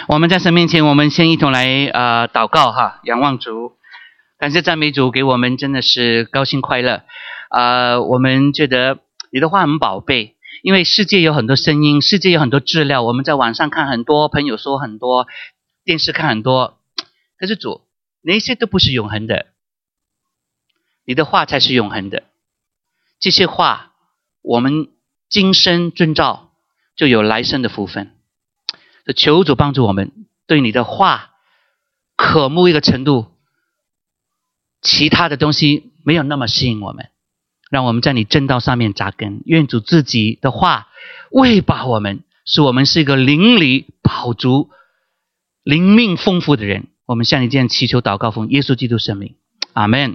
我们在神面前，我们先一同来祷告哈，仰望主，感谢赞美主，给我们真的是高兴快乐。我们觉得你的话很宝贝，因为世界有很多声音，世界有很多资料，我们在网上看很多，朋友说很多，电视看很多，可是主，那些都不是永恒的，你的话才是永恒的。这些话我们今生遵照，就有来生的福分。求主帮助我们对你的话渴慕一个程度，其他的东西没有那么吸引我们，让我们在你正道上面扎根。愿主自己的话喂饱我们，使我们是一个灵里饱足、灵命丰富的人。我们向你这样祈求祷告，奉耶稣基督圣名，阿们。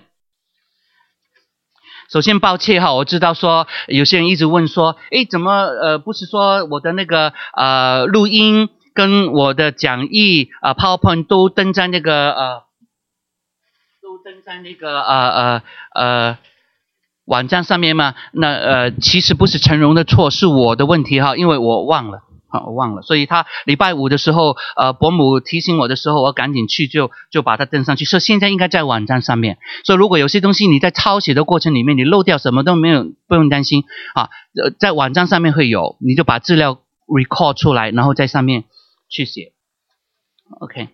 首先抱歉哈，我知道说有些人一直问说，怎么不是说我的那个录音跟我的讲义PowerPoint 都登在那个网站上面吗？那其实不是陈荣的错，是我的问题哈，因为我忘了。所以他礼拜五的时候伯母提醒我的时候，我赶紧去就把它登上去，所以现在应该在网站上面。所以如果有些东西你在抄写的过程里面你漏掉什么都没有，不用担心在网站上面会有，你就把资料 record 出来，然后在上面去写。 OK，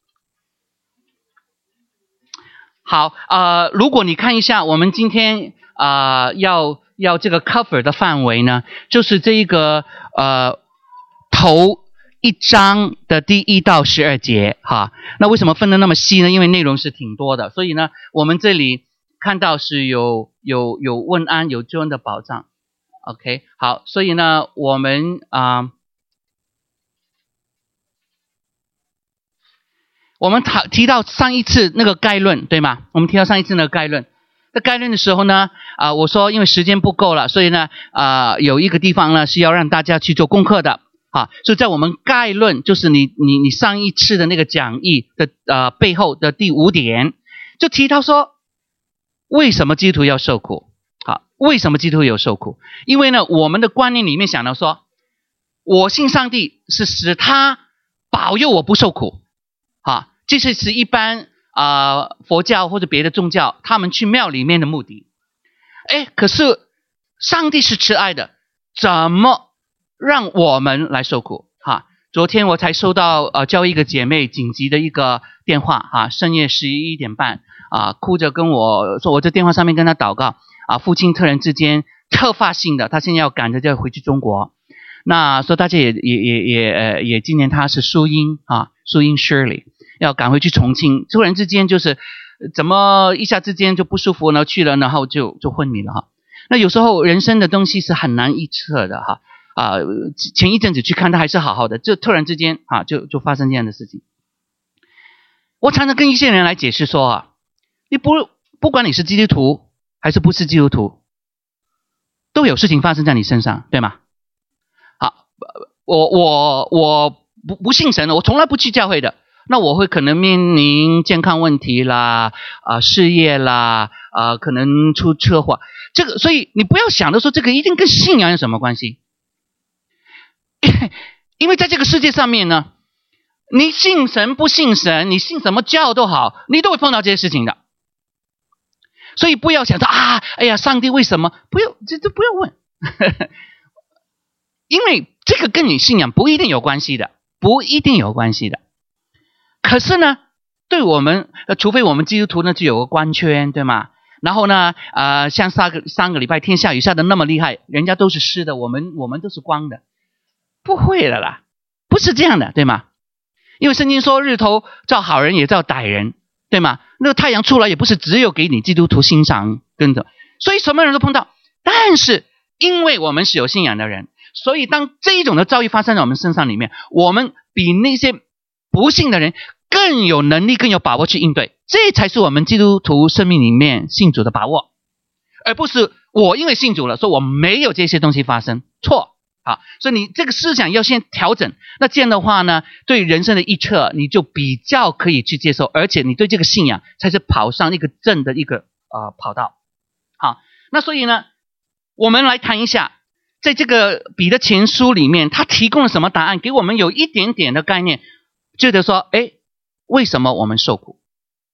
好，如果你看一下我们今天要这个 cover 的范围呢，就是这一个头一章的第1到12节哈。那为什么分得那么细呢？因为内容是挺多的，所以呢我们这里看到是有问安，有救恩的保障。 OK， 好，所以呢我们提到上一次那个概论，对吗？我们提到上一次那个概论。在概论的时候呢我说因为时间不够了，所以呢有一个地方呢是要让大家去做功课的。所以在我们概论，就是你上一次的那个讲义的背后的第5点，就提到说为什么基督徒要受苦。为什么基督徒有受苦？因为呢我们的观念里面想到说，我信上帝是使他保佑我不受苦。这是一般佛教或者别的宗教他们去庙里面的目的。可是上帝是慈爱的，怎么让我们来受苦？昨天我才收到教一个姐妹紧急的一个电话深夜11点半哭着跟我说，我在电话上面跟她祷告父亲突然之间突发性的，他现在要赶着就要回去中国。那说大家也今年他是淑英Shirley 要赶回去重庆，突然之间就是怎么一下之间就不舒服呢，去了然后就昏迷了那有时候人生的东西是很难预测的前一阵子去看他还是好好的，就突然之间就发生这样的事情。我常常跟一些人来解释说你不管你是基督徒还是不是基督徒，都有事情发生在你身上，对吗？我不信神的，我从来不去教会的，那我会可能面临健康问题啦事业啦可能出车祸，这个所以你不要想着说这个一定跟信仰有什么关系。因为在这个世界上面呢，你信神不信神，你信什么教都好，你都会碰到这些事情的。所以不要想着上帝为什么，不要问因为这个跟你信仰不一定有关系的。可是呢对我们除非我们基督徒呢就有个光圈，对吗？然后呢像上个礼拜天下雨下的那么厉害，人家都是湿的，我们都是光的。不会的啦，不是这样的，对吗？因为圣经说日头照好人也照歹人，对吗？那个太阳出来也不是只有给你基督徒欣赏跟着，所以什么人都碰到。但是因为我们是有信仰的人，所以当这一种的遭遇发生在我们身上里面，我们比那些不信的人更有能力更有把握去应对，这才是我们基督徒生命里面信主的把握，而不是我因为信主了说我没有这些东西发生，错。所以你这个思想要先调整，那这样的话呢对人生的预测你就比较可以去接受，而且你对这个信仰才是跑上一个正的一个跑道。那所以呢我们来谈一下在这个彼得前书里面他提供了什么答案，给我们有一点点的概念， 觉得说，为什么我们受苦？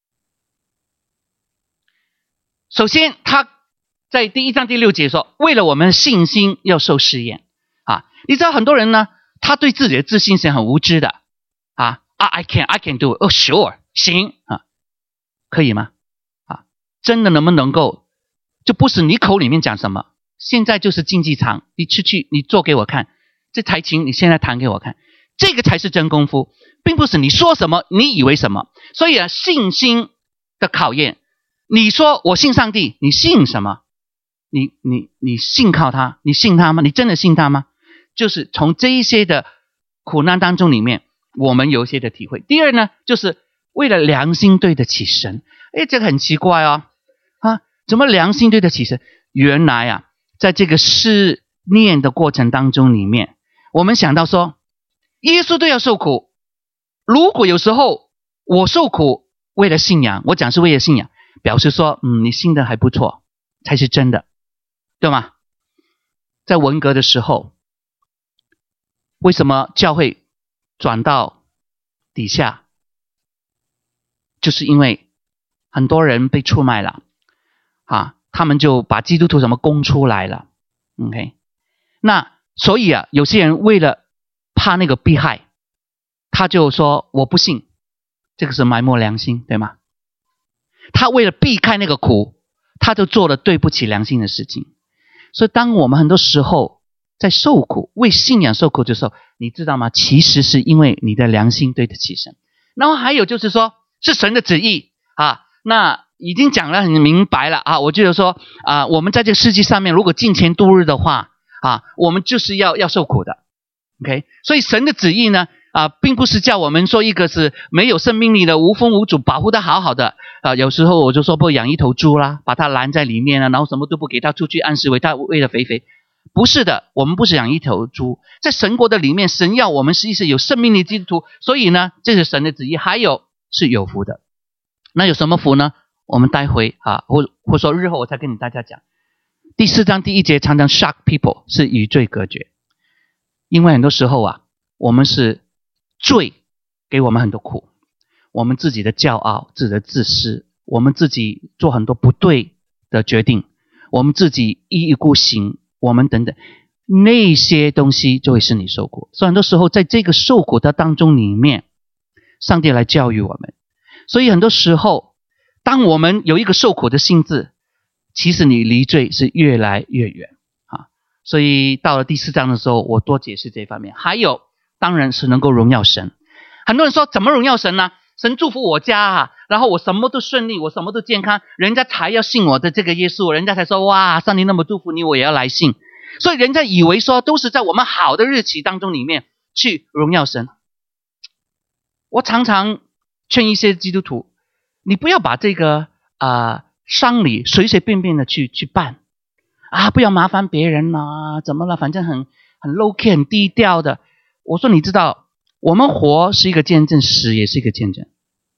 首先他在第1章第6节说，为了我们的信心要受试验啊。你知道很多人呢，他对自己的自信是很无知的啊。I can do it. Oh, sure. 行啊，可以吗？啊，真的能不能够，就不是你口里面讲什么，现在就是竞技场，你出去你做给我看，这台琴你现在弹给我看，这个才是真功夫，并不是你说什么你以为什么。所以信心的考验，你说我信上帝，你信什么？你信靠他，你信他吗？你真的信他吗？就是从这一些的苦难当中里面，我们有一些的体会。第二呢，就是为了良心对得起神。这个很奇怪哦，怎么良心对得起神？原来在这个试炼的过程当中里面，我们想到说，耶稣都要受苦，如果有时候我受苦为了信仰，我讲是为了信仰，表示说你信的还不错，才是真的，对吗？在文革的时候，为什么教会转到底下？就是因为很多人被出卖了他们就把基督徒什么供出来了。 OK， 那所以有些人为了怕那个迫害，他就说我不信，这个是埋没良心，对吗？他为了避开那个苦，他就做了对不起良心的事情。所以当我们很多时候在受苦，为信仰受苦的时候，你知道吗？其实是因为你的良心对得起神。然后还有就是说，是神的旨意那已经讲得很明白了我觉得说我们在这个世界上面，如果金钱度日的话我们就是要受苦的。 OK， 所以神的旨意呢并不是叫我们说一个是没有生命力的无风无阻，保护得好好的有时候我就说不养一头猪啦，把它拦在里面然后什么都不给它出去，按时喂了肥。不是的，我们不是养一头猪，在神国的里面，神要我们是一些有生命力的基督徒，所以呢这是神的旨意。还有是有福的。那有什么福呢？我们待会或说日后我再跟大家讲。第4章第1节常常 shock people， 是与罪隔绝。因为很多时候我们是罪给我们很多苦，我们自己的骄傲，自己的自私，我们自己做很多不对的决定，我们自己一意孤行，我们等等，那些东西就会使你受苦。所以很多时候在这个受苦的当中里面，上帝来教育我们。所以很多时候当我们有一个受苦的心智，其实你离罪是越来越远所以到了第4章的时候，我多解释这方面。还有当然是能够荣耀神。很多人说怎么荣耀神呢？神祝福我家然后我什么都顺利，我什么都健康，人家才要信我的这个耶稣，人家才说哇，上帝那么祝福你，我也要来信。所以人家以为说都是在我们好的日期当中里面去荣耀神。我常常劝一些基督徒，你不要把这个丧礼随随便便的去办不要麻烦别人怎么了，反正很 low key 很低调的。我说你知道，我们活是一个见证，死也是一个见证。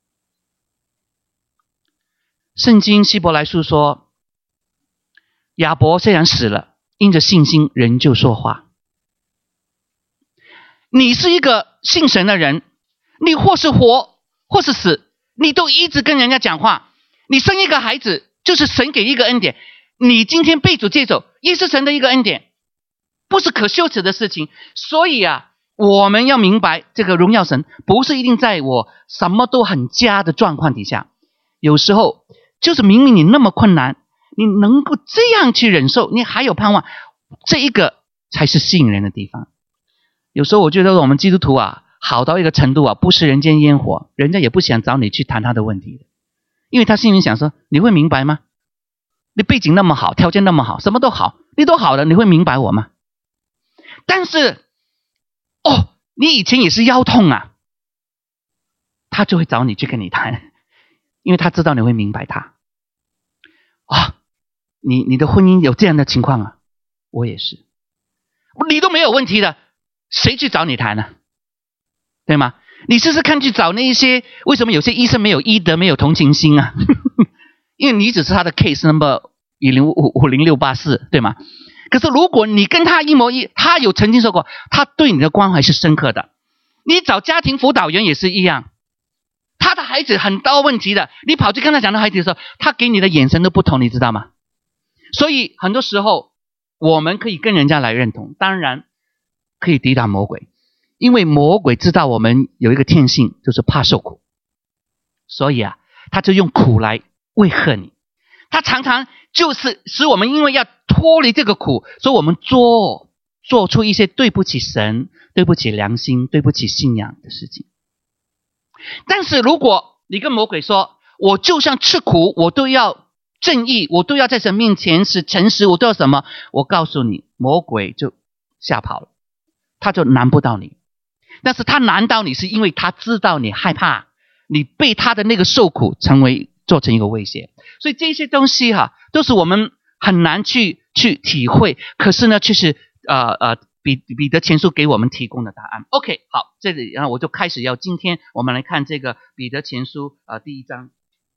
圣经希伯来书说，亚伯虽然死了，因着信心仍旧说话。你是一个信神的人，你或是活或是死，你都一直跟人家讲话。你生一个孩子就是神给一个恩典，你今天被主接走也是神的一个恩典，不是可羞耻的事情。所以我们要明白，这个荣耀神不是一定在我什么都很佳的状况底下，有时候就是明明你那么困难，你能够这样去忍受，你还有盼望，这一个才是吸引人的地方。有时候我觉得我们基督徒好到一个程度不是人间烟火，人家也不想找你去谈他的问题的，因为他心里想说，你会明白吗？你背景那么好，条件那么好，什么都好，你都好了，你会明白我吗？但是你以前也是腰痛他就会找你去跟你谈，因为他知道你会明白他你的婚姻有这样的情况我也是，你都没有问题的，谁去找你谈呢？对吗？你试试看去找那一些，为什么有些医生没有医德，没有同情心因为你只是他的 case number 1055684，对吗？可是如果你跟他一模一，他有曾经说过，他对你的关怀是深刻的， 你找家庭辅导员也是一样，他的孩子很多问题的，你跑去跟他讲的孩子的时候，他给你的眼神都不同，你知道吗？所以很多时候我们可以跟人家来认同，当然可以抵挡魔鬼，因为魔鬼知道我们有一个天性，就是怕受苦，所以他就用苦来威吓你。他常常就是使我们因为要脱离这个苦，所以我们做出一些对不起神、对不起良心、对不起信仰的事情。但是如果你跟魔鬼说，我就像吃苦，我都要正义，我都要在神面前是诚实，我都要什么，我告诉你，魔鬼就吓跑了，他就难不到你。但是他难到你是因为他知道你害怕，你被他的那个受苦做成一个威胁。所以这些东西都是我们很难去体会，可是呢却是彼得前书给我们提供的答案。 OK， 好，这里我就开始今天我们来看这个彼得前书第1章。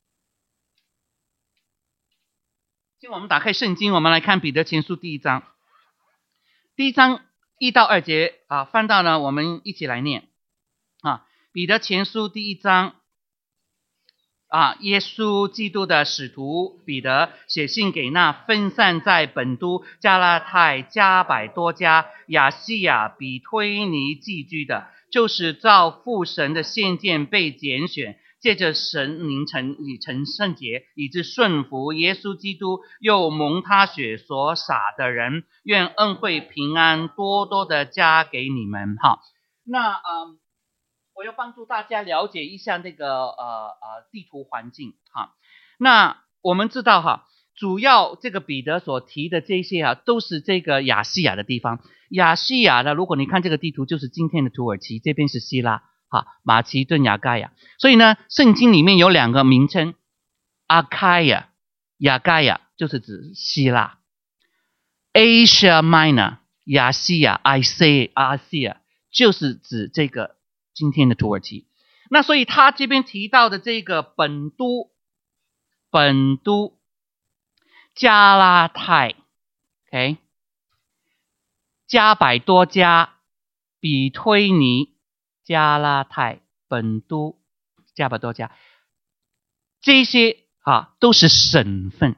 请我们打开圣经，我们来看彼得前书第1章。第1章1到2节翻到呢，我们一起来念彼得前书第1章耶稣基督的使徒彼得写信给那分散在本都、加拉太、加百多家、亚细亚、比推尼寄居的，就是照父神的先见被拣选，借着神灵成圣洁，以致顺服耶稣基督，又蒙他血所洒的人，愿恩惠平安多多的加给你们。好，那我要帮助大家了解一下那个地图环境那我们知道主要这个彼得所提的这些都是这个亚细亚的地方。亚细亚呢，如果你看这个地图，就是今天的土耳其，这边是希腊马其顿雅盖亚。所以呢，圣经里面有2个名称，阿开亚、雅盖亚，就是指希腊。Asia Minor， 亚细亚、Asia， 就是指这个今天的土耳其。那所以他这边提到的这个本都、加拉太 ，OK， 加百多家、比推尼、加拉太、本都、加百多家，这些都是省份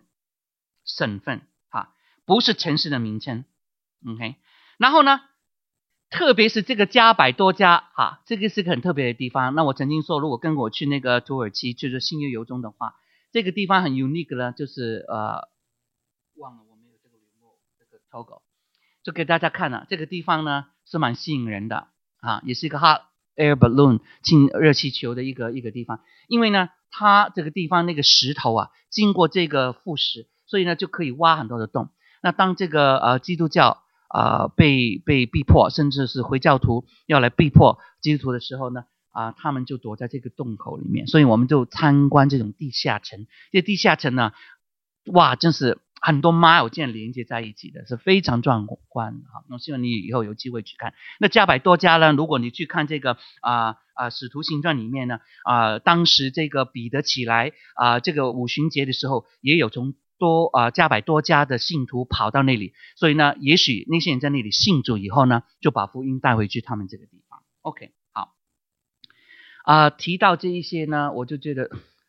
不是城市的名称。OK， 然后呢，特别是这个加百多家这个是个很特别的地方。那我曾经说，如果跟我去那个土耳其，就是信约游中的话，这个地方很 unique 呢，就是忘了我没有这个logo，就给大家看了。这个地方呢是蛮吸引人的也是一个 hot air balloon 热气球的一个地方。因为呢，它这个地方那个石头经过这个腐蚀，所以呢就可以挖很多的洞。那当这个基督教被逼迫，甚至是回教徒要来逼迫基督徒的时候呢他们就躲在这个洞口里面。所以我们就参观这种地下城。这地下城呢，哇，真是很多 mile 这样连接在一起的，是非常壮观我希望你以后有机会去看。那加百多家呢，如果你去看这个使徒行传里面呢当时这个彼得起来这个五旬节的时候，也有从加百多家的信徒跑到那里。所以呢，也许那些人在那里信主以后呢，就把福音带回去他们这个地方。 OK， 好提到这一些呢，我就觉得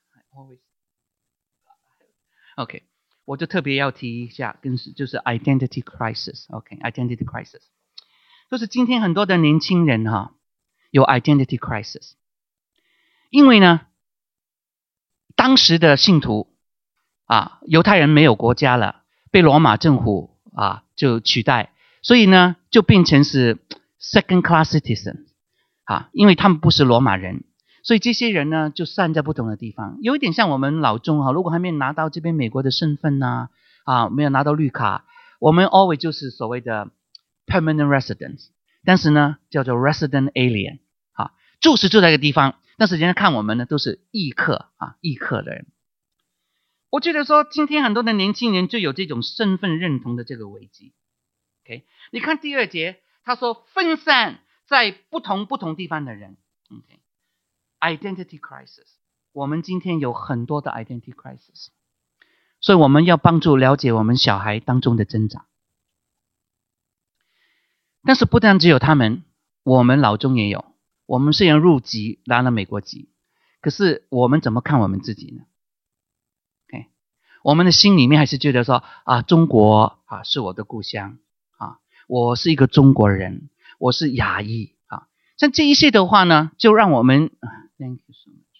OK， 我就特别要提一下，就是 identity crisis。OK，identity crisis 就是今天很多的年轻人有 identity crisis。因为呢，当时的信徒犹太人没有国家了，被罗马政府就取代，所以呢就变成是 second class citizen 因为他们不是罗马人，所以这些人呢就散在不同的地方。有一点像我们老中如果还没有拿到这边美国的身份没有拿到绿卡，我们 always 就是所谓的 permanent residence， 但是呢叫做 resident alien 住是住在一个地方，但是人家看我们呢都是异客的人。我觉得说今天很多的年轻人就有这种身份认同的这个危机。 OK， 你看第2节他说分散在不同地方的人。 OK， identity crisis， 我们今天有很多的 identity crisis， 所以我们要帮助了解我们小孩当中的挣扎。但是不但只有他们，我们老中也有。 我们虽然入籍拿了美国籍，可是我们怎么看我们自己呢？ OK， 我们的心里面还是觉得说中国是我的故乡我是一个中国人，我是亚裔像这一些的话呢，就让我们 Thank you so much。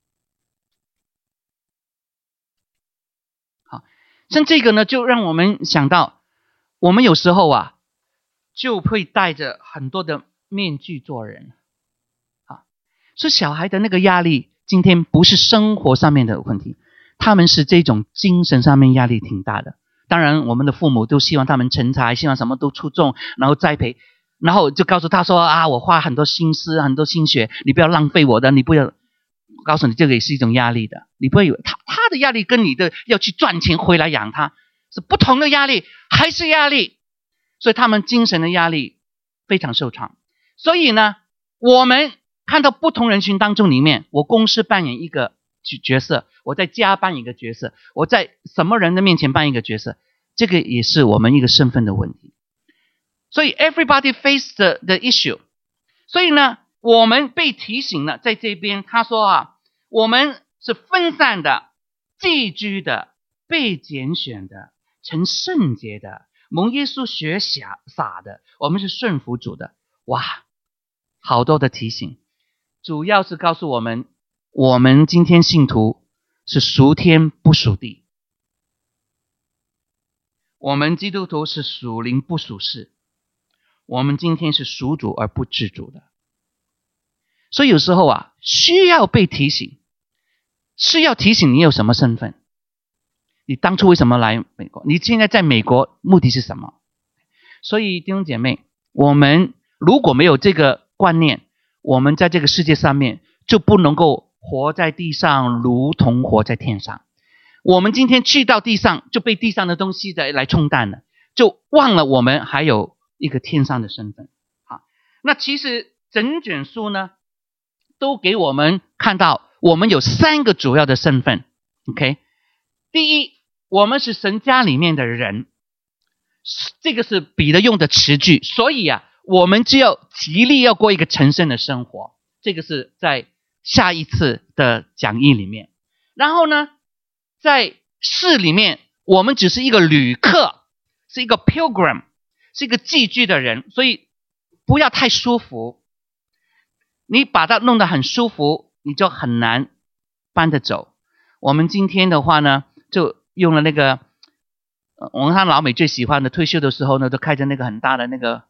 像这个呢，就让我们想到，我们有时候就会戴着很多的面具做人所以小孩的那个压力，今天不是生活上面的问题，他们是这种精神上面压力挺大的。当然我们的父母都希望他们成才，希望什么都出众，然后栽培，然后就告诉他说我花很多心思很多心血，你不要浪费我的，你不要，告诉你这个也是一种压力的。你不会以为他的压力跟你的要去赚钱回来养他是不同的压力，还是压力，所以他们精神的压力非常受创。所以呢，我们看到不同人群当中里面，我公司扮演一个角色，我在家扮演一个角色，我在什么人的面前扮演一个角色，这个也是我们一个身份的问题。所以 everybody face the issue。 所以呢，我们被提醒了，在这边他说我们是分散的，寄居的，被拣选的，成圣洁的，蒙耶稣血洒的，我们是顺服主的。哇，好多的提醒，主要是告诉我们，我们今天信徒是属天不属地，我们基督徒是属灵不属世，我们今天是属主而不治主的。所以有时候需要被提醒，是要提醒你有什么身份，你当初为什么来美国，你现在在美国目的是什么。所以弟兄姐妹，我们如果没有这个观念，我们在这个世界上面就不能够活在地上如同活在天上。我们今天去到地上，就被地上的东西来冲淡了，就忘了我们还有一个天上的身份。那其实整卷书呢都给我们看到，我们有3个主要的身份。 OK， 第一，我们是神家里面的人，这个是彼得用的词句，所以我们就要极力要过一个成圣的生活，这个是在下一次的讲义里面。然后呢，在世里面，我们只是一个旅客，是一个 pilgrim， 是一个寄居的人，所以不要太舒服，你把它弄得很舒服，你就很难搬得走。我们今天的话呢，就用了那个我们看老美最喜欢的，退休的时候呢，都开着那个很大的那个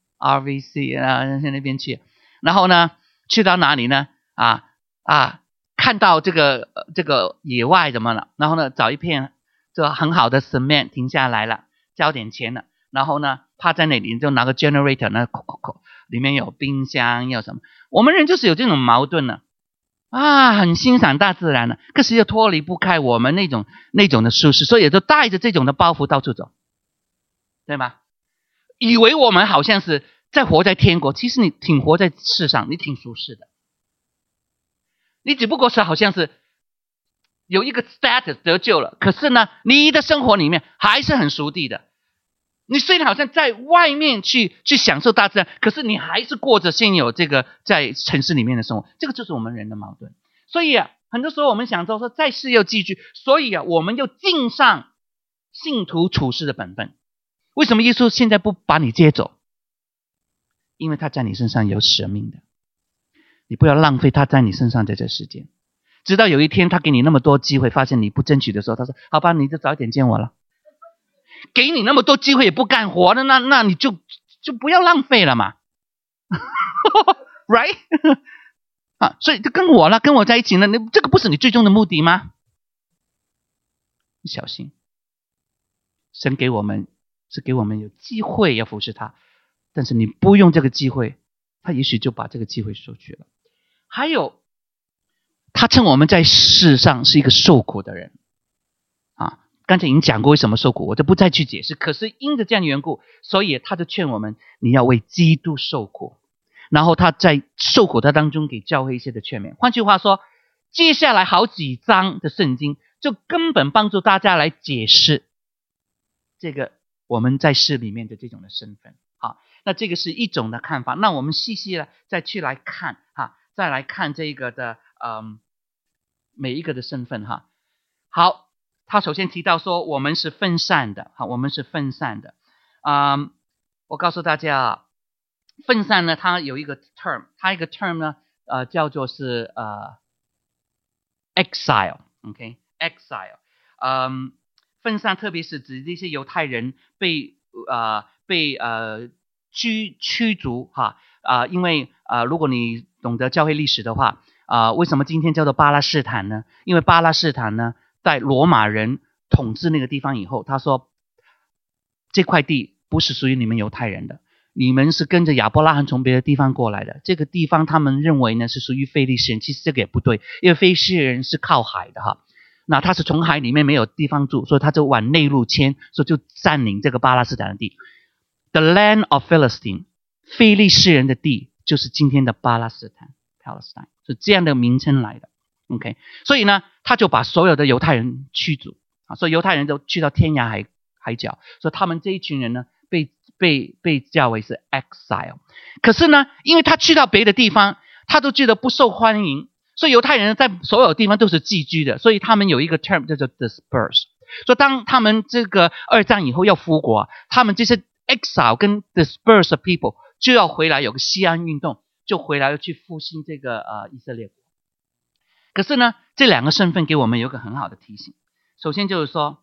RVC 在那边去，然后呢去到哪里呢看到这个野外怎么了，然后呢找一片这很好的 cement 停下来了，交点钱了，然后呢趴在那里就拿个 generator 呢里面有冰箱有什么。我们人就是有这种矛盾呢很欣赏大自然了，可是又脱离不开我们那种的舒适，所以都带着这种的包袱到处走，对吗？以为我们好像是在活在天国，其实你挺活在世上，你挺舒适的，你只不过是好像是有一个 status 得救了，可是呢你的生活里面还是很属地的。你虽然好像在外面去享受大自然，可是你还是过着现有这个在城市里面的生活，这个就是我们人的矛盾。所以很多时候我们想说在世要寄居，所以我们要尽上信徒处事的本分。为什么耶稣现在不把你接走？因为他在你身上有使命的，你不要浪费他在你身上在这时间，直到有一天他给你那么多机会，发现你不争取的时候，他说好吧，你就早一点见我了。给你那么多机会也不干活的，那你就不要浪费了嘛right 所以就跟我了，跟我在一起呢，这个不是你最终的目的吗？你小心，神给我们是给我们有机会要服侍他，但是你不用这个机会，他也许就把这个机会收去了。还有，他称我们在世上是一个受苦的人刚才已经讲过为什么受苦，我就不再去解释。可是因着这样的缘故，所以他就劝我们，你要为基督受苦。然后他在受苦的当中给教会一些的劝勉。换句话说，接下来好几章的圣经就根本帮助大家来解释这个我们在世里面的这种的身份。 好，那这个是一种的看法。那我们细细的再去来看再来看这个的每一个的身份哈。好，他首先提到说我们是分散的，好，我们是分散的。我告诉大家，分散呢，它有一个 term， 它一个 term 呢，叫做是exile，OK， exile， 分散特别是指这些犹太人被驱逐因为如果你懂得教会历史的话，为什么今天叫做巴勒斯坦呢？因为巴勒斯坦呢，在罗马人统治那个地方以后，他说这块地不是属于你们犹太人的，你们是跟着亚伯拉罕从别的地方过来的。这个地方他们认为呢是属于非利士人，其实这个也不对，因为非利士人是靠海的那他是从海里面没有地方住，所以他就往内陆迁，所以就占领这个巴勒斯坦的地。The land of Philistine， 非利士人的地就是今天的巴勒斯坦 Palestine， 是这样的名称来的。OK， 所以呢，他就把所有的犹太人驱逐所以犹太人都去到天涯海角，所以他们这一群人呢被叫为是 exile。 可是呢，因为他去到别的地方，他都觉得不受欢迎，所以犹太人在所有地方都是寄居的，所以他们有一个 term 叫做 disperse。 所以当他们这个二战以后要复国，他们这些 exile 跟 disperse people 就要回来，有个西安运动，就回来要去复兴这个以色列国。可是呢，这两个身份给我们有个很好的提醒。首先就是说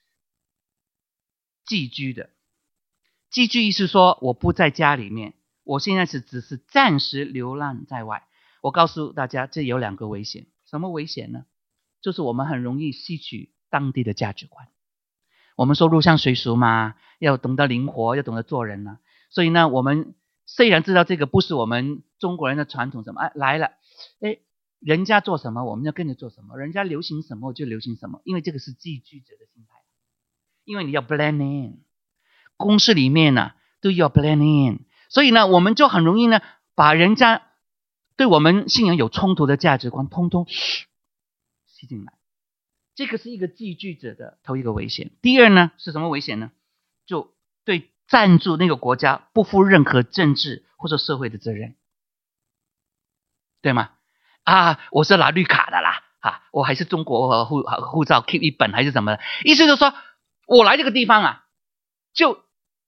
寄居的，寄居意思说我不在家里面，我现在只是暂时流浪在外。我告诉大家，这有两个危险。什么危险呢？就是我们很容易吸取当地的价值观。我们说入乡随俗嘛，要懂得灵活，要懂得做人啊。所以呢，我们虽然知道这个不是我们中国人的传统，什么来了，人家做什么我们要跟着做什么，人家流行什么就流行什么，因为这个是寄居者的心态。因为你要 blend in， 公司里面呢都要 blend in， 所以呢，我们就很容易呢把人家对我们信仰有冲突的价值观通通吸进来。这个是一个寄居者的头一个危险。第二呢是什么危险呢？就对赞助那个国家不负任何政治或者社会的责任，对吗？我是拿绿卡的啦，我还是中国护照 keep 一本还是什么的，意思就是说我来这个地方就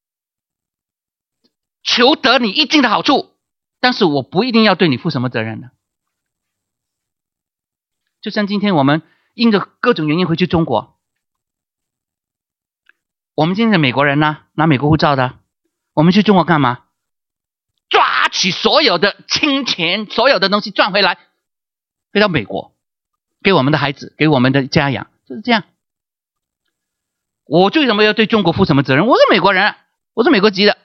求得你一定的好处，但是我不一定要对你负什么责任的。就像今天我们因着各种原因回去中国，我们今天的美国人呢，拿美国护照的，我们去中国干嘛？抓取所有的金钱，所有的东西赚回来，飞到美国，给我们的孩子，给我们的家养，就是这样。我为什么要对中国负什么责任？我是美国人，我是美国籍的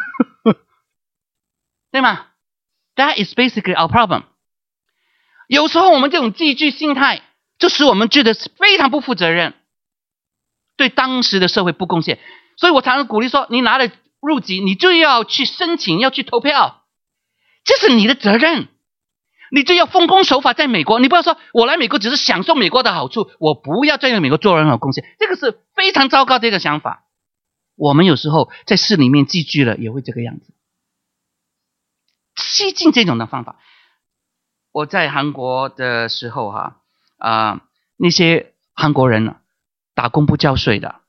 对吗？ That is basically our problem。 有时候我们这种寄居心态就使我们觉得非常不负责任，对当时的社会不贡献。所以我常常鼓励说，你拿了入籍，你就要去申请，要去投票，这是你的责任，你就要奉公守法在美国。你不要说我来美国只是享受美国的好处，我不要在美国做任何贡献，这个是非常糟糕的一个想法。我们有时候在市里面寄居了也会这个样子，吸进这种的方法。我在韩国的时候那些韩国人打工不交税的，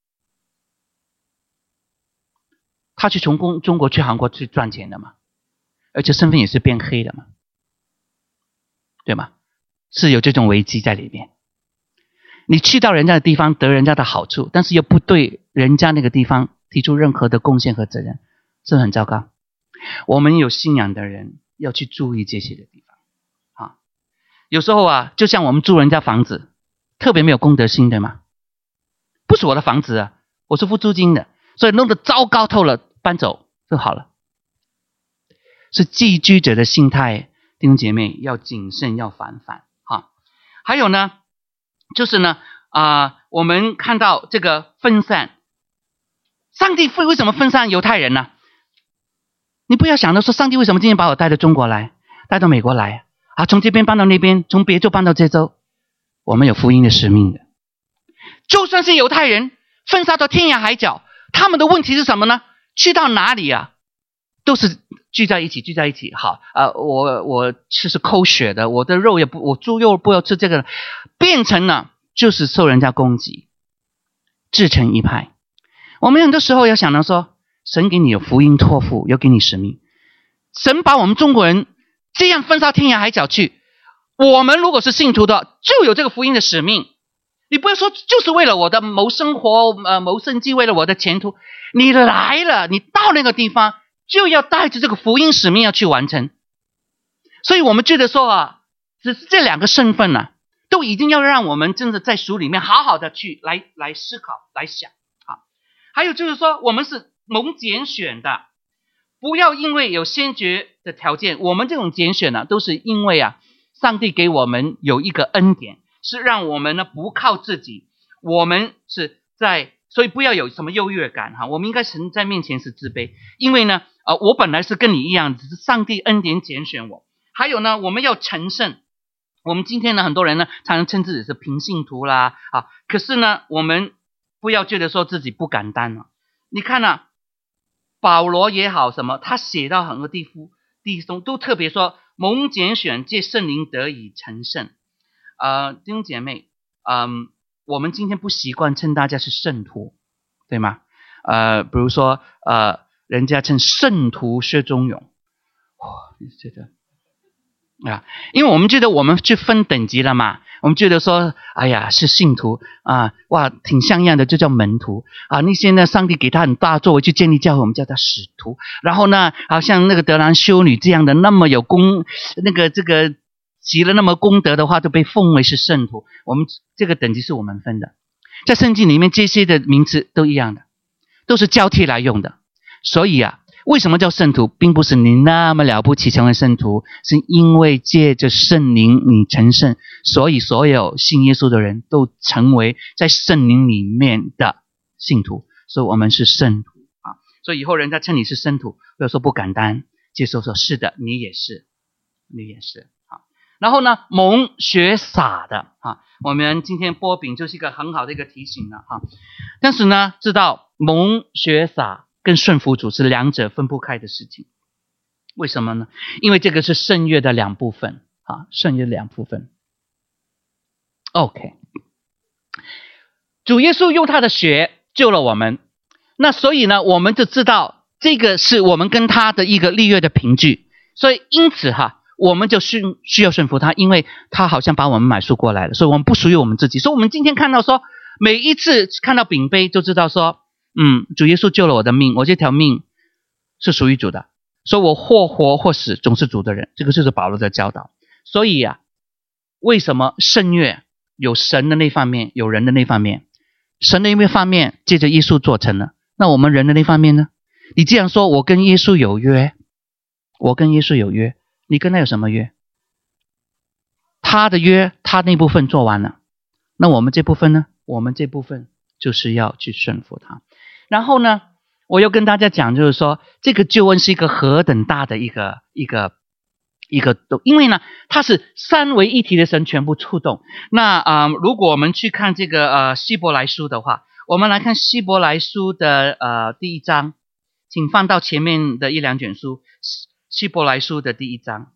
他去从中国去韩国去赚钱的嘛，而且身份也是变黑的嘛，对吗？是有这种危机在里面。你去到人家的地方得人家的好处，但是又不对人家那个地方提出任何的贡献和责任，是很糟糕。我们有信仰的人要去注意这些的地方有时候就像我们租人家房子，特别没有公德心，对吗？不是我的房子我是付租金的，所以弄得糟糕透了，搬走就好了。是寄居者的心态，弟兄姐妹要谨慎，要防范还有呢就是呢我们看到这个分散，上帝为什么分散犹太人呢？你不要想到说上帝为什么今天把我带到中国来，带到美国来从这边搬到那边，从别州搬到这州。我们有福音的使命的。就算是犹太人分散到天涯海角，他们的问题是什么呢？ 去到哪里啊，都是聚在一起。好，我吃是抠血的，我的肉也不，我猪肉不要吃这个，变成了就是受人家攻击，自成一派。我们很多时候要想到说，神给你有福音托付，要给你使命。神把我们中国人这样分到天涯海角去，我们如果是信徒的，就有这个福音的使命。你不要说就是为了我的谋生活、谋生计，为了我的前途。你来了，你到那个地方就要带着这个福音使命要去完成。所以我们觉得说啊，只是这两个身份啊，都已经要让我们真的在书里面好好的去来思考、来想啊。还有就是说，我们是蒙拣选的，不要因为有先决的条件，我们这种拣选呢，都是因为啊，上帝给我们有一个恩典。是让我们呢不靠自己，我们是所以不要有什么优越感哈。我们应该神在面前是自卑，因为呢，我本来是跟你一样，只是上帝恩典拣选我。还有呢，我们要成圣。我们今天呢，很多人呢常常称自己是平信徒啦，啊，可是呢，我们不要觉得说自己不敢当了。你看啊，保罗也好，什么他写到很多弟兄都特别说，蒙拣选借圣灵得以成圣。弟兄姐妹，我们今天不习惯称大家是圣徒，对吗？比如说人家称圣徒薛忠勇，你觉得啊？因为我们觉得我们去分等级了嘛，我们觉得说，哎呀，是信徒啊，哇，挺像样的，就叫门徒啊。那些呢，上帝给他很大作为去建立教会，我们叫他使徒。然后呢，好像那个德兰修女这样的，那么有这个。积了那么功德的话，都被奉为是圣徒。我们这个等级是我们分的，在圣经里面这些的名词都一样的，都是交替来用的。所以啊，为什么叫圣徒，并不是你那么了不起成为圣徒，是因为借着圣灵你成圣，所以所有信耶稣的人都成为在圣灵里面的信徒，所以我们是圣徒啊。所以以后人家称你是圣徒，不要说不敢当，接受说是的，你也是。然后呢，蒙血洒的啊，我们今天波饼就是一个很好的一个提醒了哈。但是呢，知道蒙血洒跟顺服主是两者分不开的事情。为什么呢？因为这个是圣约的两部分啊，圣约两部分。OK， 主耶稣用他的血救了我们，那所以呢，我们就知道这个是我们跟他的一个立约的凭据，所以因此哈。我们就需要顺服他，因为他好像把我们买赎过来了，所以我们不属于我们自己。所以我们今天看到说，每一次看到饼杯就知道说，主耶稣救了我的命，我这条命是属于主的，所以我或活或死总是主的人。这个就是保罗的教导。所以啊，为什么圣约有神的那方面，有人的那方面？神的那方面借着耶稣做成了，那我们人的那方面呢？你既然说我跟耶稣有约，你跟他有什么约？他的约，他那部分做完了，那我们这部分呢？我们这部分就是要去顺服他。然后呢，我又跟大家讲，就是说这个救恩是一个何等大的一个，因为呢，它是三位一体的神全部触动。那如果我们去看这个希伯来书的话，我们来看希伯来书的第1章，请放到前面的1-2卷书。希伯来书的第1章，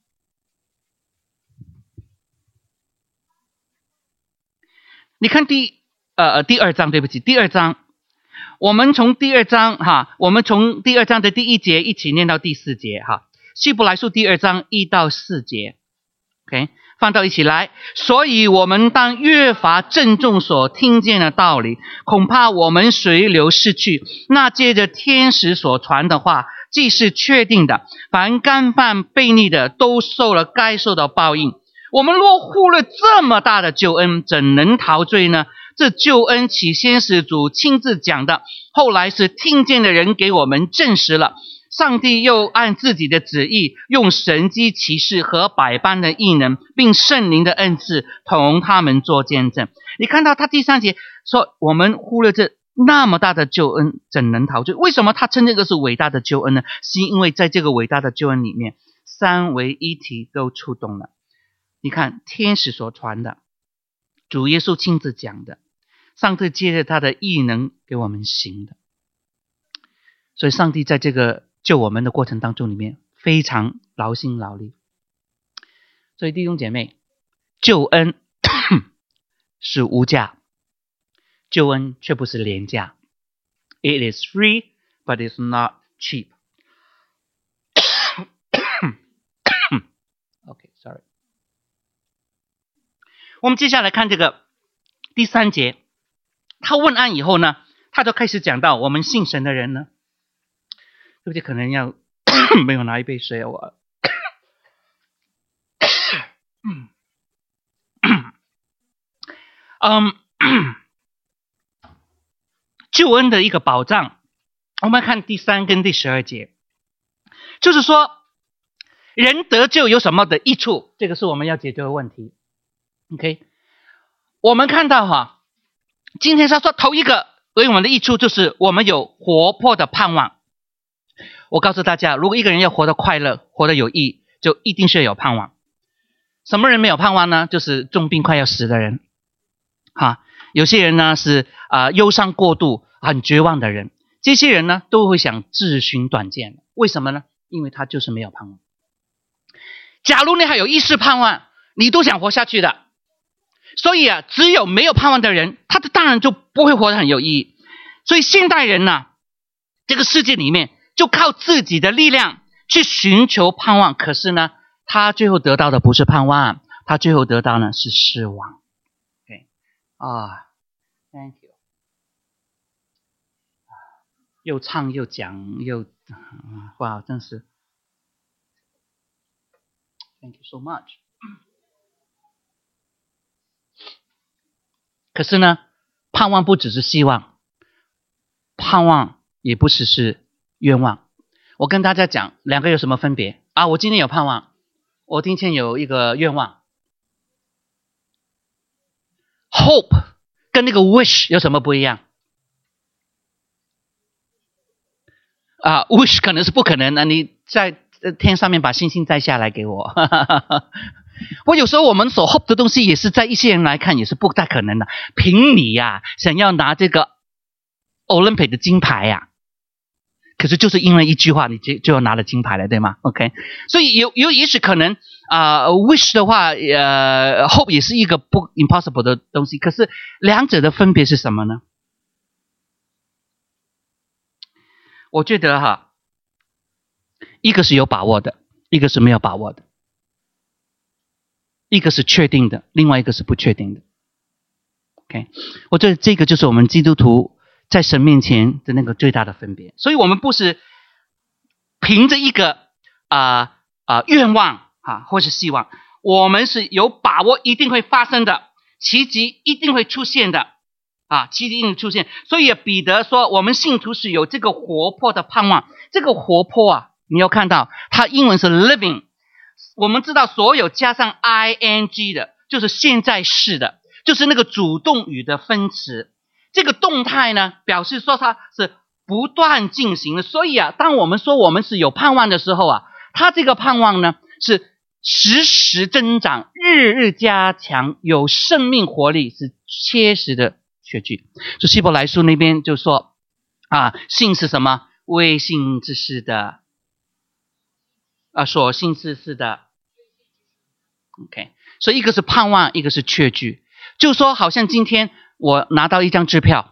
你看第2章，对不起，第2章，我们从第2章我们从第2章的第1节一起念到第4节哈。希伯来书第2章1到4节 ，OK， 放到一起来。所以我们当越发郑重所听见的道理，恐怕我们随流逝去。那借着天使所传的话，既是确定的，凡干犯悖逆的都受了该受的报应。我们若忽略这么大的救恩，怎能逃罪呢？这救恩起先是主亲自讲的，后来是听见的人给我们证实了。上帝又按自己的旨意，用神迹奇事和百般的异能，并圣灵的恩赐，同他们做见证。你看到他第3节说，我们忽略这那么大的救恩，怎能逃罪？为什么他称这个是伟大的救恩呢？是因为在这个伟大的救恩里面，三位一体都触动了。你看，天使所传的，主耶稣亲自讲的，上帝借着他的异能给我们行的。 所以上帝在这个救我们的过程当中里面非常劳心劳力。所以弟兄姐妹，救恩是无价，救恩却不是廉价。 It is free, but it's not cheap. Okay, sorry. 我们接下来看这个第3节，他问安以后呢，他就开始讲到我们信神的人呢，对不对？可能要没有拿一杯水我救恩的一个保障，我们看第3跟第12节，就是说人得救有什么的益处，这个是我们要解决的问题。 OK， 我们看到今天他说头一个为我们的益处就是我们有活泼的盼望。我告诉大家，如果一个人要活得快乐，活得有意义，就一定是有盼望。什么人没有盼望呢？就是重病快要死的人有些人呢是忧伤过度很绝望的人，这些人呢都会想自寻短见。为什么呢？因为他就是没有盼望。假如你还有一丝盼望，你都想活下去的。所以只有没有盼望的人，他当然就不会活得很有意义。所以现代人呢，这个世界里面就靠自己的力量去寻求盼望，可是呢他最后得到的不是盼望，他最后得到呢是失望。 Thank you。 又唱又讲又哇，真是 Thank you so much。 可是呢，盼望不只是希望，盼望也不只是愿望。我跟大家讲两个有什么分别我今天有盼望，我今天有一个愿望。 Hope 跟那个 wish 有什么不一样？wish 可能是不可能的，你在天上面把星星摘下来给我。我有时候我们所 hope 的东西也是在一些人来看也是不太可能的。凭你想要拿这个 Olympic 的金牌可是就是因为一句话你就要拿了金牌了，对吗 ？OK， 所以也许可能wish 的话hope 也是一个不 impossible 的东西，可是两者的分别是什么呢？我觉得一个是有把握的，一个是没有把握的。一个是确定的，另外一个是不确定的。OK， 我觉得这个就是我们基督徒在神面前的那个最大的分别。所以我们不是凭着一个愿望或是希望，我们是有把握一定会发生的，奇迹一定会出现的奇迹一定会出现。所以彼得说我们信徒是有这个活泼的盼望。这个活泼你要看到它英文是 living，我们知道所有加上 ing 的就是现在式的，就是那个主动语的分词。这个动态呢表示说它是不断进行的。所以当我们说我们是有盼望的时候它这个盼望呢是时时增长，日日加强，有生命活力，是切实的确据。所以希伯来书那边就说信是什么？未信之事的所信之事的。 OK， 所以一个是盼望，一个是确据。就说好像今天我拿到一张支票，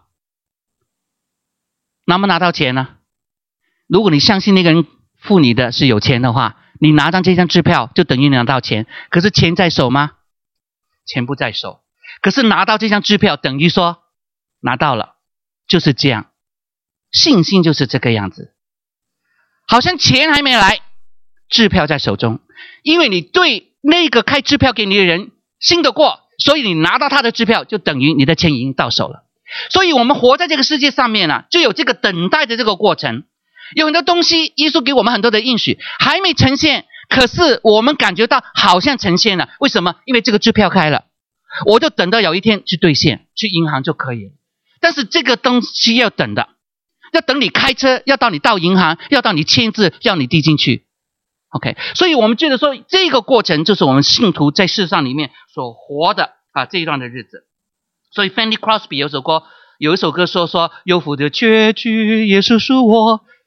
拿不拿到钱呢？如果你相信那个人付你的是有钱的话，你拿到这张支票就等于你拿到钱。可是钱在手吗？钱不在手。可是拿到这张支票等于说拿到了，就是这样。信心就是这个样子，好像钱还没来，支票在手中，因为你对那个开支票给你的人信得过，所以你拿到他的支票就等于你的钱已经到手了。所以我们活在这个世界上面就有这个等待的这个过程。有很多东西耶稣给我们很多的应许还没呈现，可是我们感觉到好像呈现了。为什么？因为这个支票开了，我就等到有一天去兑现，去银行就可以了。但是这个东西要等的，要等你开车，要到你到银行，要到你签字，要你递进去。OK， 所以我们觉得说这个过程就是我们信徒在世上里面所活的这一段的日子。所以 Fanny Crosby 有一首歌说有福的确据，耶稣是我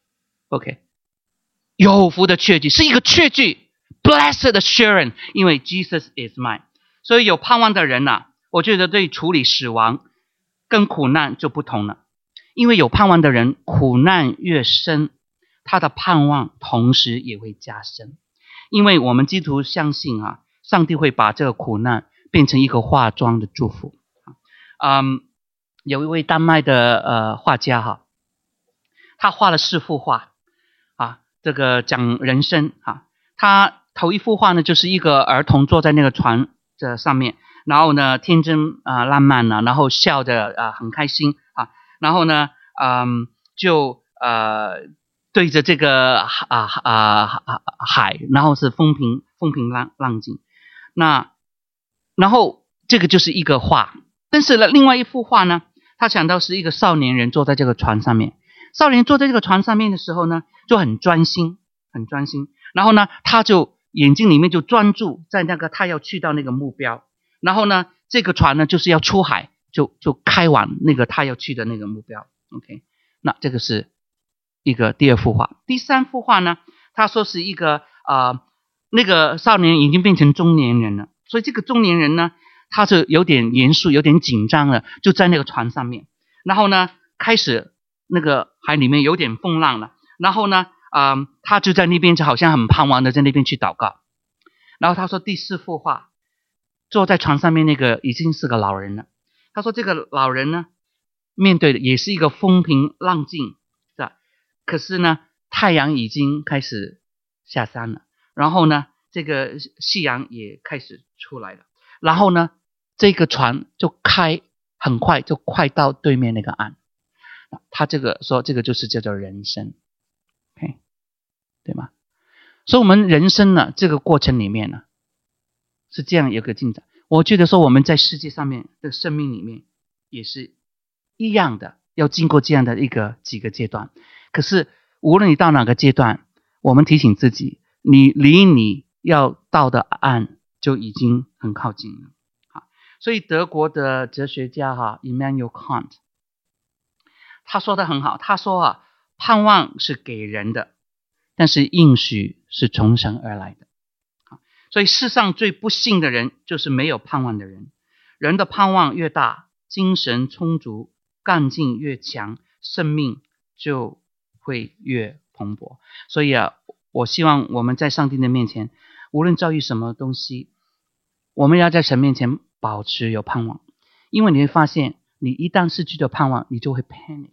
OK， 有福的确据，是一个确据 ，blessed assurance， 因为 Jesus is mine。所以有盼望的人我觉得对处理死亡跟苦难就不同了。因为有盼望的人，苦难越深，他的盼望同时也会加深。因为我们基督徒相信上帝会把这个苦难变成一个化妆的祝福。有一位丹麦的画家他画了4幅画这个讲人生他头一幅画呢，就是一个儿童坐在那个船的上面，然后呢天真烂漫然后笑着很开心然后呢就对着这个海，然后是风平浪静。然后这个就是一个画。但是另外一幅画呢，他想到是一个少年人坐在这个船上面。少年坐在这个船上面的时候呢，就很专心。然后呢，他就眼睛里面就专注在那个他要去到那个目标。然后呢，这个船呢就是要出海，就开往那个他要去的那个目标。OK， 那这个是一个第2幅画。第3幅画呢，他说是一个那个少年已经变成中年人了，所以这个中年人呢，他是有点严肃有点紧张了，就在那个船上面。然后呢开始那个海里面有点风浪了，然后呢他就在那边就好像很盼望的在那边去祷告。然后他说第4幅画，坐在船上面那个已经是个老人了。他说这个老人呢，面对的也是一个风平浪静，是吧？可是呢太阳已经开始下山了，然后呢这个夕阳也开始出来了，然后呢这个船就很快就快到对面那个岸。他这个说这个就是叫做人生。 OK， 对吗？所以我们人生呢这个过程里面呢是这样一个进展。我觉得说我们在世界上面的生命里面也是一样的，要经过这样的几个阶段。可是无论你到哪个阶段，我们提醒自己，你离你要到的岸就已经很靠近了。所以德国的哲学家Immanuel Kant 他说的很好，他说盼望是给人的，但是应许是从神而来的。所以世上最不幸的人就是没有盼望的人。人的盼望越大，精神充足，干劲越强，生命就会越蓬勃。所以我希望我们在上帝的面前，无论遭遇什么东西，我们要在神面前保持有盼望。因为你会发现，你一旦失去了盼望，你就会 panic。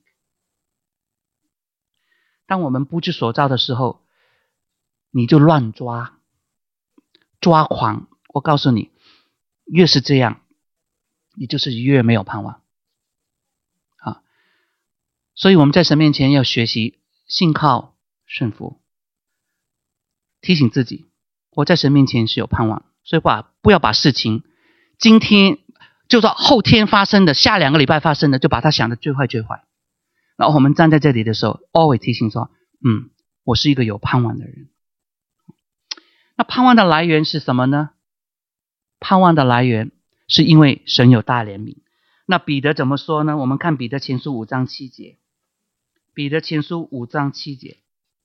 当我们不知所措的时候，你就乱抓狂。我告诉你，越是这样，你就是越没有盼望。所以我们在神面前要学习信靠顺服，提醒自己，我在神面前是有盼望。所以不要把事情今天就说后天发生的，下2个礼拜发生的，就把它想得最坏。然后我们站在这里的时候 always 提醒说，我是一个有盼望的人。那盼望的来源是什么呢？盼望的来源是因为神有大怜悯。那彼得怎么说呢？我们看彼得前书5章7节。彼得前书5章7节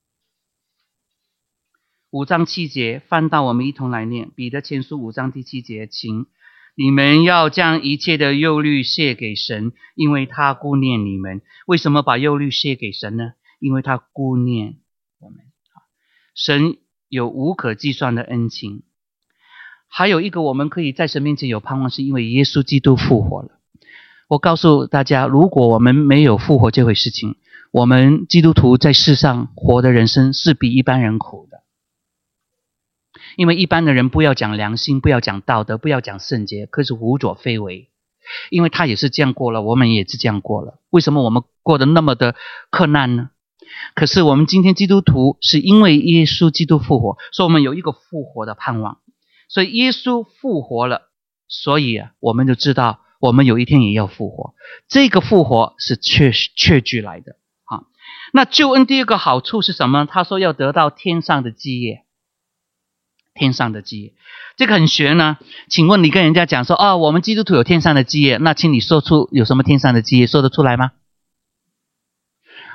，5章7节翻到我们一同来念。彼得前书5章第7节，请你们要将一切的忧虑卸给神，因为他顾念你们。为什么把忧虑卸给神呢？因为他顾念我们。神有无可计算的恩情。还有一个我们可以在神面前有盼望，是因为耶稣基督复活了。我告诉大家，如果我们没有复活这回事情，我们基督徒在世上活的人生是比一般人苦的。因为一般的人不要讲良心，不要讲道德，不要讲圣洁，可是胡作非为。因为他也是这样过了，我们也是这样过了。为什么我们过得那么的克难呢？可是我们今天基督徒是因为耶稣基督复活，所以我们有一个复活的盼望。所以耶稣复活了，所以我们就知道我们有一天也要复活。这个复活是确据来的。那救恩第2个好处是什么？他说要得到天上的基业。天上的基业，这个很玄呢。请问你跟人家讲说，我们基督徒有天上的基业，那请你说出有什么天上的基业，说得出来吗？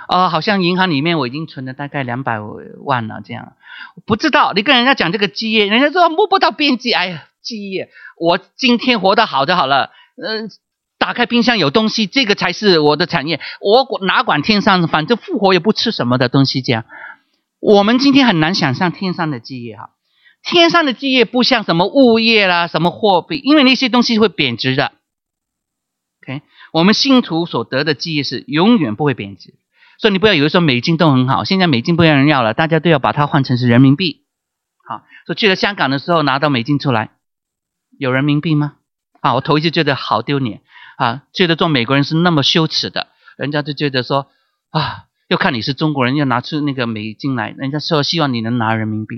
好像银行里面我已经存了大概200万了，这样。不知道，你跟人家讲这个基业，人家说摸不到边际。哎呀，基业，我今天活得好就好了。打开冰箱有东西，这个才是我的产业。我哪管天上，反正复活也不吃什么的东西这样。我们今天很难想象天上的基业哈。天上的基业不像什么物业啦，什么货币，因为那些东西会贬值的。OK， 我们信徒所得的基业是永远不会贬值。所以你不要以为说美金都很好，现在美金不让人要了，大家都要把它换成是人民币。好，所以去了香港的时候拿到美金出来，有人民币吗？我头一次觉得好丢脸觉得做美国人是那么羞耻的，人家就觉得说要看你是中国人，要拿出那个美金来，人家说希望你能拿人民币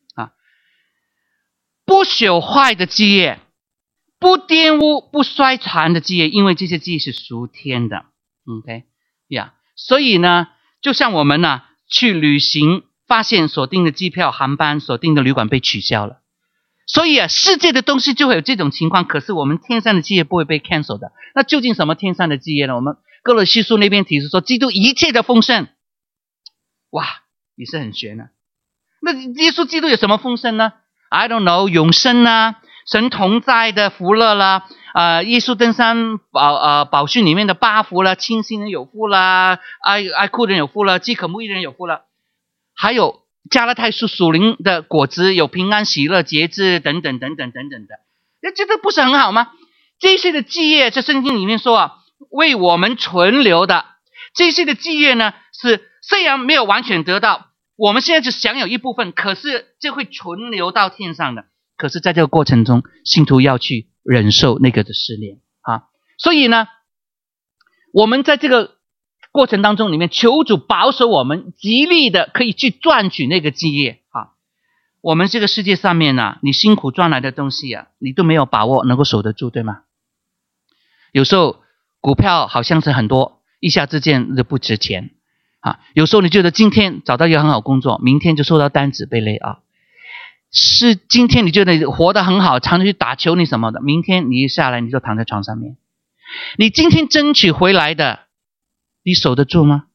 不朽坏的基业，不玷污不衰残的基业，因为这些基业是属天的。 OK 所以呢，就像我们去旅行，发现所订的机票、航班、所订的旅馆被取消了，所以世界的东西就会有这种情况。可是我们天上的基业不会被 cancel 的。那究竟什么天上的基业呢？我们哥罗西书那边提出说，基督一切的丰盛。哇，也是很玄啊。那耶稣基督有什么丰盛呢？ I don't know， 永生神同在的福乐啦，耶稣登山宝训里面的8福啦，清心人有福啦，爱哭人有福啦，饥渴慕义人有福啦，还有加拉太书属灵的果子，有平安喜乐节制等等等等等等的。这个不是很好吗？这些的基业在圣经里面说为我们存留的，这些的基业呢，是虽然没有完全得到，我们现在只享有一部分，可是就会存留到天上的。可是在这个过程中，信徒要去忍受那个的试炼所以呢，我们在这个过程当中里面，求主保守我们，极力的可以去赚取那个基业我们这个世界上面你辛苦赚来的东西你都没有把握能够守得住，对吗？有时候股票好像是很多，一下之间就不值钱有时候你觉得今天找到一个很好工作，明天就收到单子被lay off。是今天你觉得活得很好，常常去打球你什么的，明天你一下来你就躺在床上面。你今天争取回来的，你守得住吗？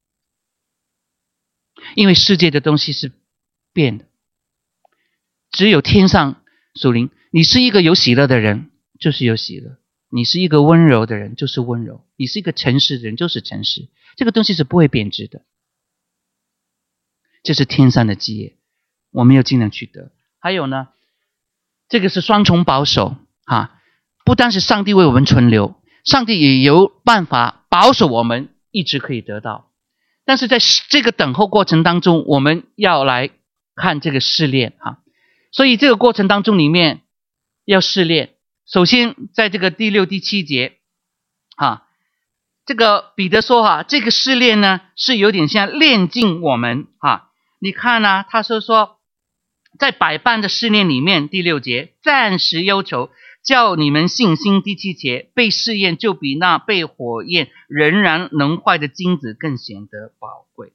因为世界的东西是变的，只有天上属灵。你是一个有喜乐的人，就是有喜乐；你是一个温柔的人，就是温柔；你是一个诚实的人，就是诚实。这个东西是不会贬值的，这是天上的基业，我们要尽量去得。还有呢，这个是双重保守不单是上帝为我们存留，上帝也有办法保守我们一直可以得到。但是在这个等候过程当中，我们要来看这个试炼所以这个过程当中里面要试炼。首先在这个第6、第7节这个彼得说这个试炼呢是有点像炼净我们你看他说在百般的试炼里面，第6节暂时忧愁，叫你们信心，第7节被试验就比那被火焰仍然能坏的金子更显得宝贵。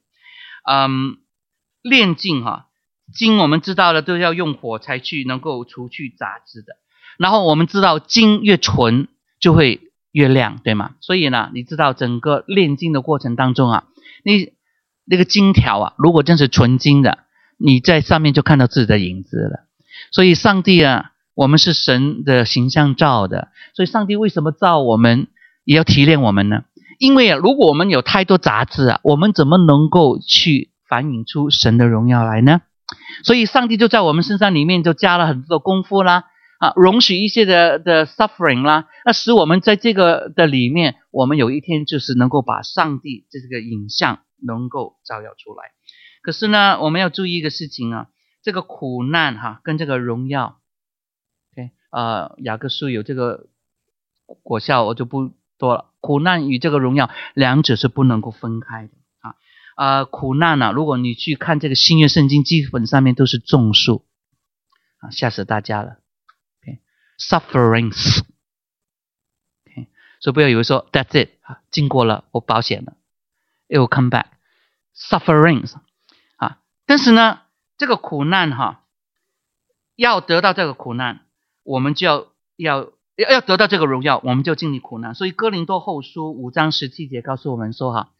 炼净金我们知道了都要用火才去能够除去杂质的，然后我们知道金越纯就会越亮，对吗？所以呢，你知道整个炼金的过程当中你那个金条如果真是纯金的，你在上面就看到自己的影子了。所以上帝我们是神的形象造的，所以上帝为什么造我们也要提炼我们呢？因为如果我们有太多杂质我们怎么能够去反映出神的荣耀来呢？所以上帝就在我们身上里面就加了很多的功夫啦容许一些的 suffering 啦，那使我们在这个的里面，我们有一天就是能够把上帝这个影像能够照耀出来。可是呢，我们要注意一个事情这个苦难跟这个荣耀 OK 雅各书有这个果效我就不多了。苦难与这个荣耀两者是不能够分开的苦难如果你去看这个新约圣经，基本上面都是众数吓死大家了。Sufferings OK， 所以不要以为说 That's it 经过了我保险了 It will come back Sufferings但是呢这个苦难要得到这个苦难，我们就要得到这个荣耀，我们就经历苦难。所以哥林多后书5章17节告诉我们说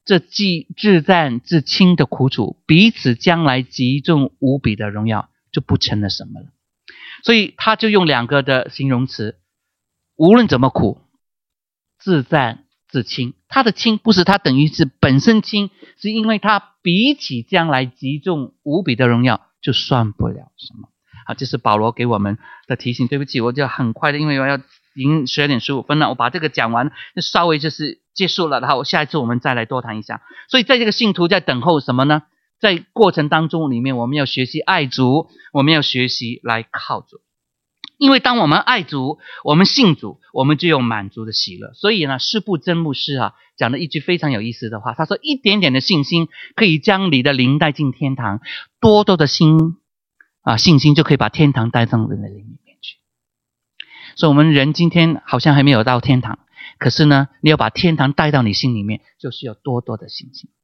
这既自赞自轻的苦楚，彼此将来极重无比的荣耀，就不成了什么了。所以他就用2个的形容词，无论怎么苦，自赞自轻。他的轻不是他等于是本身轻，是因为他比起将来极重无比的荣耀，就算不了什么。好，这是保罗给我们的提醒。对不起，我就很快的，因为我要已经12点15分了，我把这个讲完，就稍微就是结束了，然后下一次我们再来多谈一下。所以在这个信徒在等候什么呢？在过程当中里面，我们要学习爱主，我们要学习来靠主。因为当我们爱主，我们信主，我们就有满足的喜乐。所以呢，施布真牧师讲了一句非常有意思的话，他说一点点的信心可以将你的灵带进天堂，多多的信心就可以把天堂带到人的灵里面去。所以我们人今天好像还没有到天堂，可是呢，你要把天堂带到你心里面，就需要多多的信心。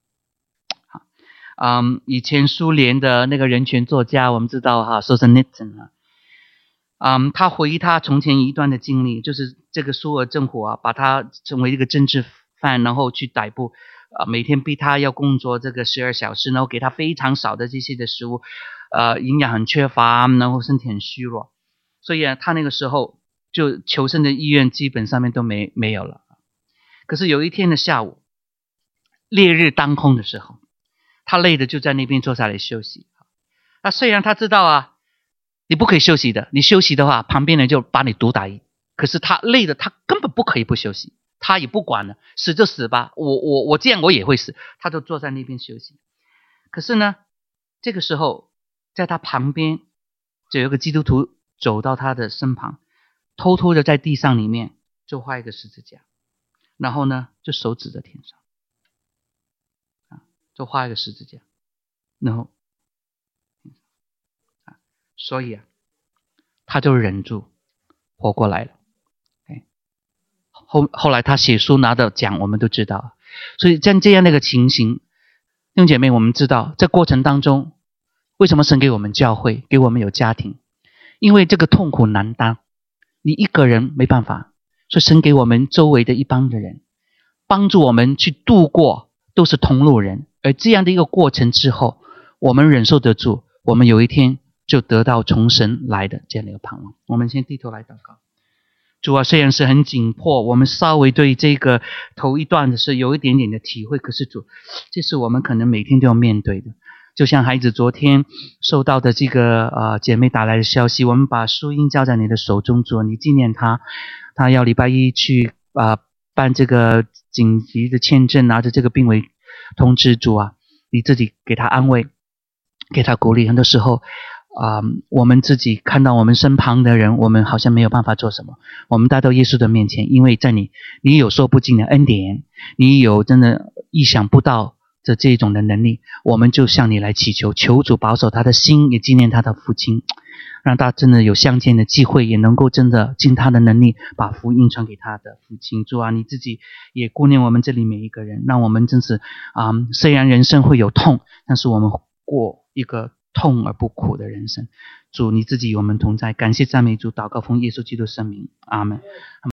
以前苏联的那个人权作家，我们知道Solzhenitsyn他回忆他从前一段的经历，就是这个苏俄政府把他成为一个政治犯，然后去逮捕，每天逼他要工作这个12小时，然后给他非常少的这些的食物，营养很缺乏，然后身体很虚弱，所以他那个时候就求生的意愿基本上面都没有了。可是有一天的下午，烈日当空的时候，他累的就在那边坐下来休息。那虽然他知道你不可以休息的，你休息的话，旁边人就把你毒打。可是他累的，他根本不可以不休息，他也不管了，死就死吧，我这样我也会死，他就坐在那边休息。可是呢，这个时候在他旁边就有个基督徒走到他的身旁，偷偷的在地上里面就画一个十字架，然后呢就手指着天上，就画一个十字架，然后所以他就忍住活过来了。后来他写书拿到奖，我们都知道。所以像这样的一个情形，弟兄姐妹，我们知道在过程当中，为什么神给我们教会，给我们有家庭？因为这个痛苦难当，你一个人没办法，所以神给我们周围的一帮的人，帮助我们去度过，都是同路人。而这样的一个过程之后，我们忍受得住，我们有一天就得到从神来的这样的一个盼望。我们先低头来祷告。主虽然是很紧迫，我们稍微对这个头一段的是有一点点的体会，可是主，这是我们可能每天都要面对的。就像孩子昨天收到的这个姐妹打来的消息，我们把书音交在你的手中，主，你纪念他要礼拜一去办这个紧急的签证，拿着这个病危通知，主你自己给他安慰，给他鼓励。很多时候我们自己看到我们身旁的人，我们好像没有办法做什么，我们带到耶稣的面前，因为在你有说不尽的恩典，你有真的意想不到的这种的能力，我们就向你来祈求，求主保守他的心，也纪念他的父亲，让他真的有相见的机会，也能够真的尽他的能力把福音传给他的父亲。主你自己也顾念我们这里每一个人，让我们真是虽然人生会有痛，但是我们过一个痛而不苦的人生。主你自己与我们同在，感谢赞美主，祷告奉耶稣基督圣名，阿们。